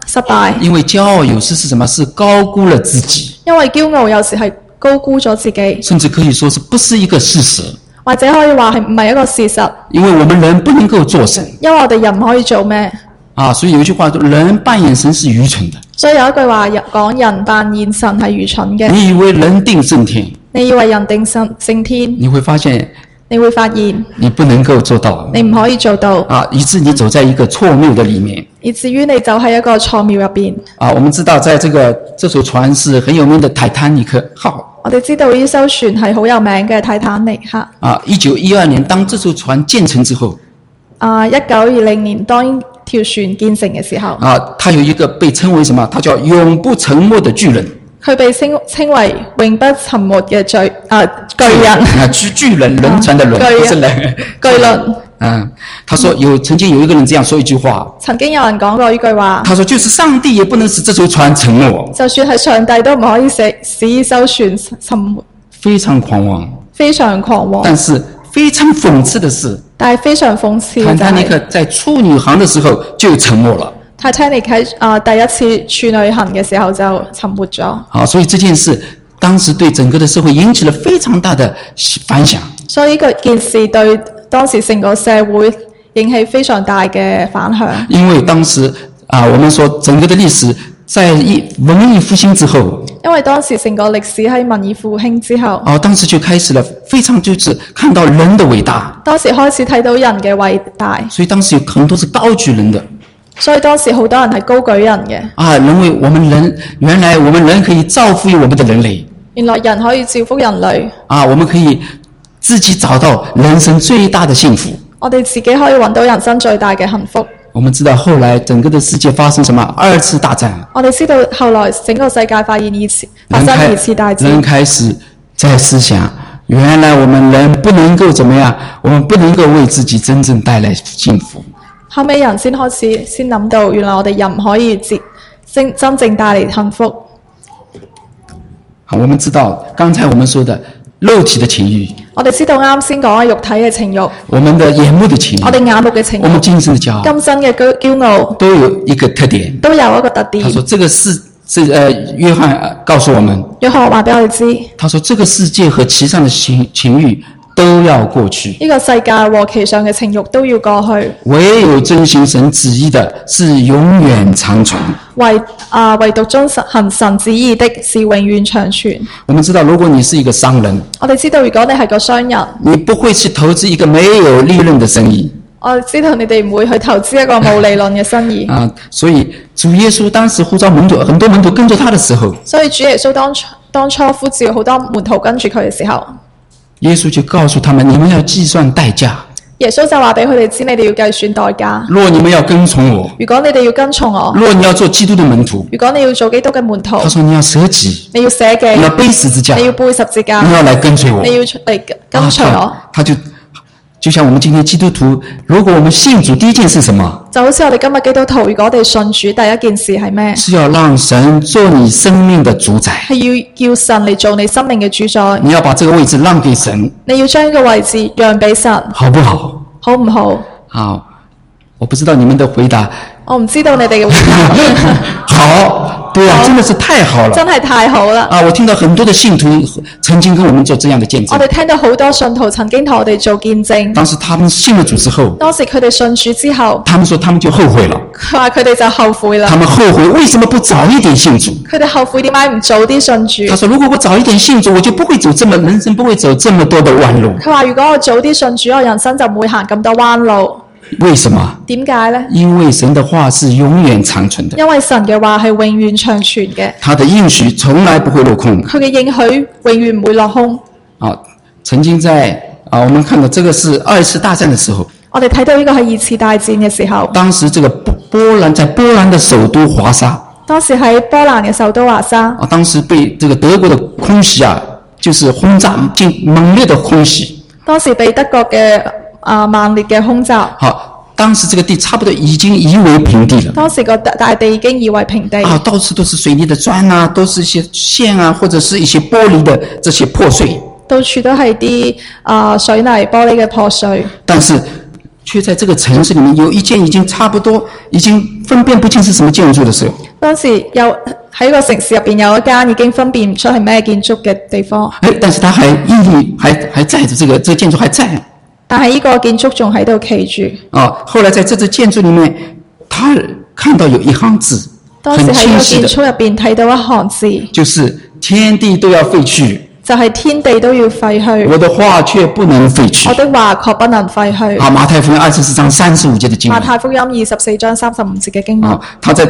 失敗。 因為驕傲有時是什麼？是高估了自己， 因為驕傲有時係高估咗自己， 甚至可以說是不是一個事實。 或者可以話係唔係一個事實。 因為我們人不能夠做神， 因為我哋人唔可以做咩？ 所以有一句話說，人扮演神是愚蠢的。 所以有一句話講人扮演神係愚蠢嘅。 你以為人定勝天， 你以為人定勝天， 你會發現你不能夠做到， 你唔可以做到， 以致你走在一個錯謬的裡面， 以至於你走喺一個錯謬入邊。 我們知道在這艘船是很有名的泰坦尼克號。 我哋知道呢艘船係好有名嘅泰坦尼克。 1912年當這艘船建成之後 ，1920年當條船建成嘅時候， 它有一個被稱為什麼？它叫永不沉沒的巨人。 佢被稱為永不沉沒嘅巨人。 巨人，輪船的輪，不是人。 巨輪。 他說曾經有一個人這樣說一句話。 曾經有人講過呢句話。 他說就是上帝也不能使這艘船沉沒。 就算係上帝都唔可以使呢艘船沉沒。 非常狂妄。 非常狂妄。 但是非常諷刺的是。 但係非常諷刺。 泰坦尼克在處女航的時候就沉沒了。 Titanic 喺第一次處女行嘅時候就沉沒咗。 所以這件事當時對整個的社會引起了非常大的反響。 所以呢件事對當時成個社會引起非常大嘅反響。 因為當時我們說整個的歷史在文藝復興之後。 因為當時成個歷史喺文藝復興之後。 當時就開始了非常就是看到人的偉大。 當時開始睇到人嘅偉大。 所以當時有很多是高舉人的。 所以當時好多人係高舉人嘅。 認為我們人原來我們人可以造福於我們的人類。 原來人可以造福人類。 我們可以自己找到人生最大的幸福。 我哋自己可以揾到人生最大嘅幸福。 我們知道後來整個的世界發生什麼？2次大戰。 我哋知道後來整個世界發生2次大戰。 人開始在思想，原來我們人不能夠怎麼樣？我們不能夠為自己真正帶來幸福。 後尾人先開始先諗到，原來我哋人唔可以真正帶嚟幸福。 好，我們知道剛才我們說的肉體的情慾， 我哋知道啱先講嘅肉體嘅情慾， 我們的眼目的情慾， 我哋眼目嘅情慾， 我們今生的驕傲， 今生嘅驕傲都有一個特點， 都有一個特點。 他說這個是約翰告訴我們， 約翰話俾我哋知， 他說這個世界和其上的情慾都要過去， 呢個世界和其上嘅情慾都要過去， 唯有遵行神旨意的是永遠長存。 唯獨遵行神旨意的是永遠長存。 我們知道，如果你是一個商人， 我哋知道如果你係個商人， 你不會去投資一個沒有利潤的生意。 我知道你哋唔會去投資一個冇利潤嘅生意。 所以主耶穌當時呼召門徒，很多門徒跟着他的時候， 所以主耶穌當初呼召好多門徒跟住佢嘅時候， 耶穌就告訴他們：你們要計算代價。 耶穌就話俾佢哋知，你哋要計算代價。 若你們要跟從我， 如果你哋要跟從我， 若你要做基督的門徒， 如果你要做基督嘅門徒， 他說你要捨己， 你要捨己， 你要背十字架， 你要背十字架， 你要來跟隨我， 你要嚟跟隨我。 他就像我們今天基督徒，如果我們信主，第一件事什麼？ 就好似我哋今日基督徒，如果我哋信主，第一件事係咩？ 是要讓神做你生命的主宰， 係要叫神嚟做你生命嘅主宰。 你要把這個位置讓給神， 你要將呢個位置讓俾神， 好不好？ 好唔好？ 好，我不知道你們的回答。 我唔知道你哋嘅回答。 好，對啊，真的是太好了， 真係太好啦！ 我聽到很多的信徒曾經跟我們做這樣的見證。 我哋聽到好多信徒曾經同我哋做見證。 當時他們信了主之後， 當時佢哋信主之後， 他們說他們就後悔了。 佢話佢哋就後悔啦。 他們後悔為什麼不早一點信主？ 佢哋後悔點解唔早啲信主？ 他說如果我早一點信主，我就不會走人生不會走這麼多的彎路。 佢話如果我早啲信主，我人生就唔會行咁多彎路。 為什麼？ 點解呢？ 因為神的話是永遠長存的。 因為神嘅話係永遠長存嘅。 他的應許從來不會落空。 佢嘅應許永遠唔會落空。 曾經在我們看到這個是2次大戰的時候。 我哋睇到呢個係2次大戰嘅時候。 當時這個在波蘭的首都華沙。 當時喺波蘭嘅首都華沙。 當時被這個德國的空襲就是轟炸，猛烈的空襲。當時被德國嘅猛烈嘅空襲。 好，當時這個地差不多已經夷為平地了。 當時個大地已經夷為平地。 到處都是水泥的磚啊，都是一些線啊，或者是一些玻璃的這些破碎。 到處都係啲水泥玻璃嘅破碎。 但是却在这个城市里面有一件已经差不多已經分辨不清是什麼建築的時候， 當時喺個城市入邊有一間已經分辨唔出係咩建築嘅地方， 但是它還屹立還在着，這個建築還在。 但係呢個建築仲喺度企住。 後來在這座建築裡面，他看到有一行字， 當時喺個建築入邊睇到一行字， 就是天地都要廢去。 就係天地都要廢去， 我的話卻不能廢去。 我的話卻不能廢去。 馬太福音24章35節的經文。 馬太福音24章35節嘅經文。 他在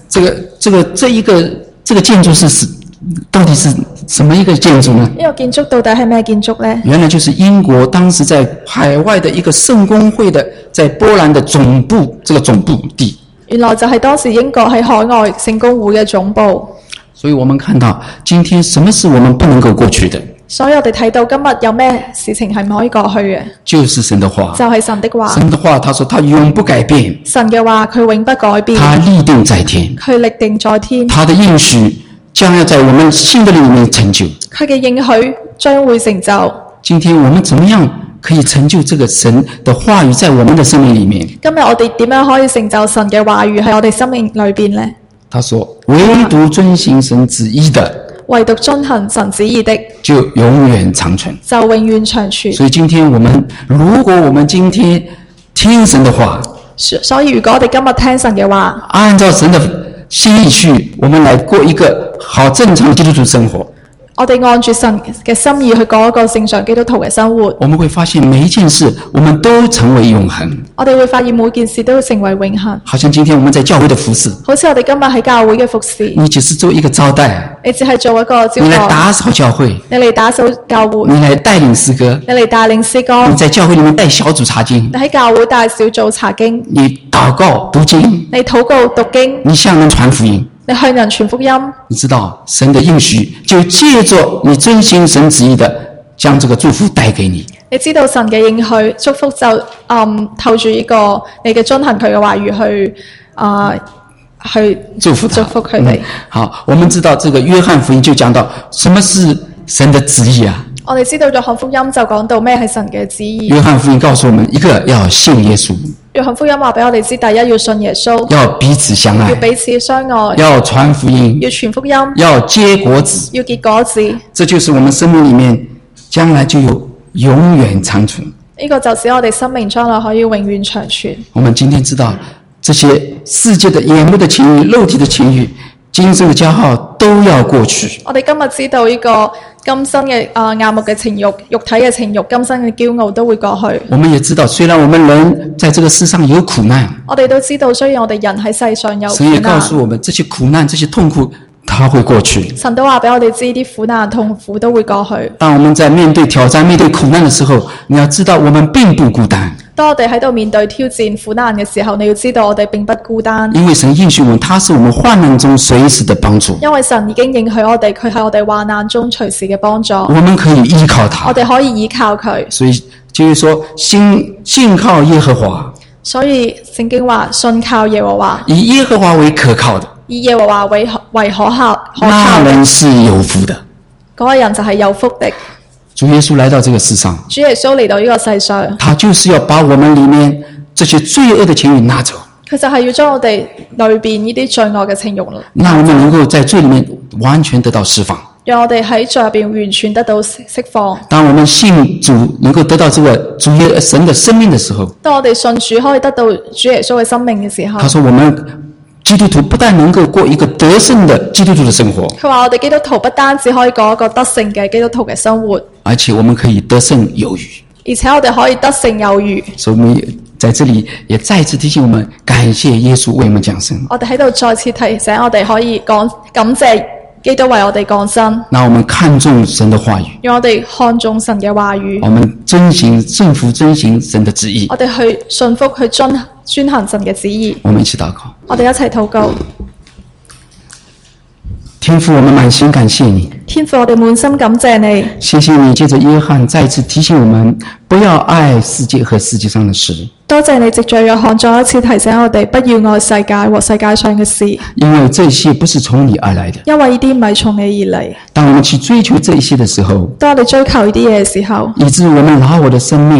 這個建築是到底是什麼一個建築呢？ 呢個建築到底係咩建築呢？ 原來就是英國當時在海外的一個聖公會的，在波蘭的總部，這個總部地。原來就係當時英國喺海外聖公會嘅總部。所以我們看到今天什麼是我們不能夠過去的， 所以我哋睇到今日有咩事情係唔可以過去嘅， 就是神的話， 就係神的話。 神的話，他說他永不改變， 神嘅話佢永不改變， 他立定在天， 佢立定在天， 他的應許將要在我們信的裡面成就， 佢嘅應許將會成就。 今天我們怎麼樣可以成就這個神的話語在我們的生命裡面？ 今日我哋點樣可以成就神嘅話語喺我哋生命裏邊呢？ 他說唯獨遵行神旨意的， 唯獨遵行神旨意的， 就永遠長存， 就永遠長存。 所以今天如果我們今天聽神的話， 所以如果我哋今日聽神嘅話， 按照神的心意去，我們來過一個好正常的基督徒生活。 我哋按住神嘅心意去過一個正常基督徒嘅生活， 我們會發現每一件事我們都成為永恆。 我哋會發現每件事都會成為永恆。 好像今天我們在教會的服侍， 好似我哋今日喺教會嘅服侍， 你只是做一個招待， 你只係做一個招待， 你來打掃教會， 你嚟打掃教會， 你來帶領詩歌， 你嚟帶領詩歌， 你在教會裏面帶小組查經， 你喺教會帶小組查經， 你禱告讀經， 你禱告讀經， 你向人傳福音， 你向人傳福音。 你知道神的應許就借着你遵行神旨意的，將這個祝福帶給你。 你知道神嘅應許祝福就透住呢個你嘅遵行佢嘅話語去祝福佢哋。 好，我們知道這個約翰福音就講到什麼是神的旨意啊？ 我哋知道約翰福音就講到咩係神嘅旨意。 約翰福音告訴我們，一個要信耶穌。 約翰福音話俾我哋知，第一要信耶穌， 要彼此相愛， 要彼此相愛， 要傳福音， 要傳福音， 要結果子， 要結果子。 這就是我們生命裡面將來就有永遠長存。 呢個就使我哋生命將來可以永遠長存。 我們今天知道這些世界的眼目的情慾、肉體的情慾、今生的驕傲都要過去。 我哋今日知道呢個今生嘅眼目嘅情慾、肉體嘅情慾、今生嘅驕傲都會過去。 我們也知道，雖然我們人在這個世上有苦難， 我哋都知道，雖然我哋人喺世上有苦難， 神也告訴我們，這些苦難、這些痛苦，它會過去。 神都話俾我哋知，啲苦難、痛苦都會過去。 當我們在面對挑戰、面對苦難的時候，你要知道，我們並不孤單。 當我哋喺度面對挑戰、苦難嘅時候，你要知道我哋並不孤單。 因為神應許我們，他是我們患難中隨時的幫助。 因為神已經應許我哋，佢係我哋患難中隨時嘅幫助。 我們可以依靠他， 我哋可以依靠佢。 所以就是說，信靠耶和華。 所以聖經話，信靠耶和華， 以耶和華為可靠的， 以耶和華為可靠， 那人是有福的。 嗰個人就係有福的。 主耶穌來到這個世上， 主耶穌嚟到呢個世上， 他就是要把我們裡面這些罪惡的情慾拿走。 佢就係要將我哋裏邊呢啲罪惡嘅情慾， 讓我們能夠在罪裡面完全得到釋放， 讓我哋喺罪入邊完全得到釋放。 當我們信主能夠得到這個主耶神的生命的時候， 當我哋信主可以得到主耶穌嘅生命嘅時候， 他說我們基督徒不但能夠過一個得勝的基督徒的生活， 佢話我哋基督徒不單只可以過一個得勝嘅基督徒嘅生活， 而且我們可以得勝有餘， 而且我哋可以得勝有餘。 所以我們在這裡也再次提醒我們，感謝耶穌為我們降生。 我哋喺度再次提醒我哋可以感謝基督為我哋降生。 那我們看重神的話語， 讓我哋看重神嘅話語， 我們順服遵行神的旨意， 我哋去順服去遵行神嘅旨意。 我們一起禱告。 我哋一齊禱告。 天父，我們滿心感謝你。 天父，我哋滿心感謝你。 謝謝你借着約翰再次提醒我們，不要愛世界和世界上的事。 多謝你藉着約翰再一次提醒我哋，不要愛世界和世界上嘅事。 因為這些不是從你而來的。 因為呢啲唔係從你而嚟。 當我們去追求這些的時候， 當我哋追求呢啲嘢嘅時候， 以致我們拿我的生命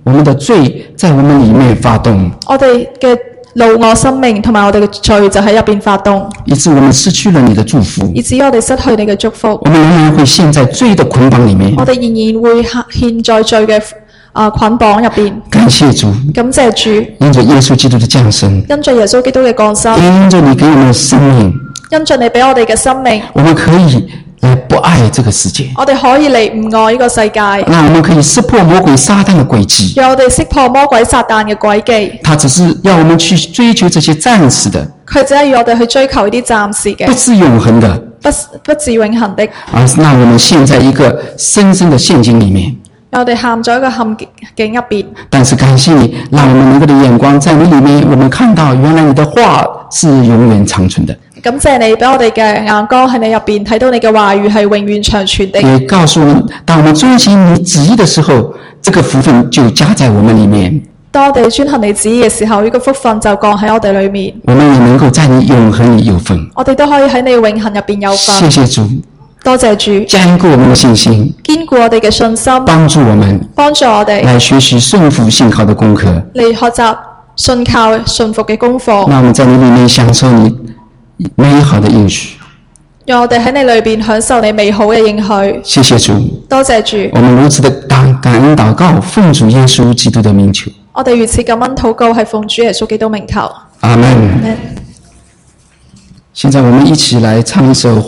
我們的罪在我們裡面發動， 我哋嘅怒我生命同埋我哋嘅罪就喺入邊發動， 以致我們失去了你的祝福， 以至我哋失去你嘅祝福。 我們仍然會陷在罪的捆綁裡面， 我哋仍然會陷在罪嘅捆綁入邊。 感謝主， 感謝主， 因着耶穌基督的降生， 因着耶穌基督嘅降生， 因着你給我們的生命， 因着你俾我哋嘅生命， 我們可以來不愛這個世界， 我哋可以嚟唔愛呢個世界， 那我們可以識破魔鬼撒旦的詭計， 讓我哋識破魔鬼撒旦嘅詭計。 他只是要我們去追求這些暫時的， 佢只係要我哋去追求呢啲暫時嘅， 不是永恆的， 不至永恆的， 而是讓我們陷在一個深深的陷阱裡面。 我哋陷咗一個陷阱入邊。 但是感謝你，讓我們能夠的眼光在你裡面，我們看到原來你的話是永遠長存的。 感謝你俾我哋嘅眼光喺你入邊睇到你嘅話語係永遠長存的。 也告訴我們，當我們遵行你旨意的時候，這個福分就加在我們裡面。 當我哋遵行你旨意嘅時候，呢個福分就降喺我哋裏面。 我們也能夠在你永恆裡有份。 我哋都可以喺你永恆入邊有份。 謝謝主， 多謝主， 堅固我們的信心， 堅固我哋嘅信心， 幫助我們來學習順服信靠的功課， 嚟學習信靠順服嘅功課。 讓我們在你裡面享受你美好的應許。 讓我哋喺你裏邊享受你美好嘅應許。 謝謝主， 多謝主。 我們如此的感恩禱告，奉主耶穌基督的名求。 我哋如此感恩禱告，係奉主耶穌基督名求。 阿們。 阿們。 現在我們一起來唱一首